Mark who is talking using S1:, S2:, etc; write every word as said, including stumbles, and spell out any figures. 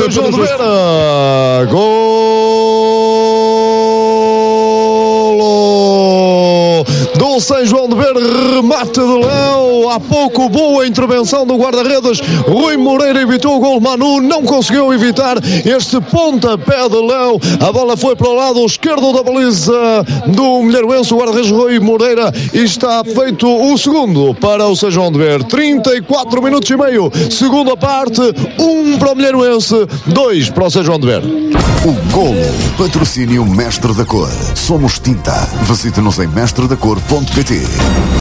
S1: São João de Vera. Golo do São João de Vera, remate de Léo. Há pouco, boa intervenção do guarda-redes Rui Moreira, evitou o gol. Manu não conseguiu evitar este pontapé de Léo. A bola foi para o lado esquerdo da baliza do Milheiroense, o guarda-redes Rui Moreira, e está feito o segundo para o São João de Vera. trinta e quatro minutos e meio, segunda parte, um para o Milheiroense, dois para o São João de Vera.
S2: O golo, patrocínio Mestre da Cor. Somos tinta. Visite-nos em mestre da cor ponto pt.